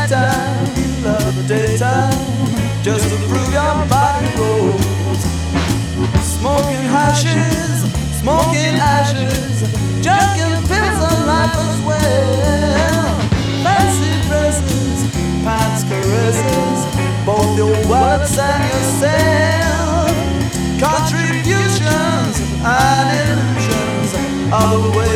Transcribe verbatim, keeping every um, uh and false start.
nighttime, you love the daytime, just to prove your body rolls. Smoking hashes, smoking ashes, jerking pills of life as well. Fancy dresses, pants caresses, both your words and yourself. Contributions and illusions of the way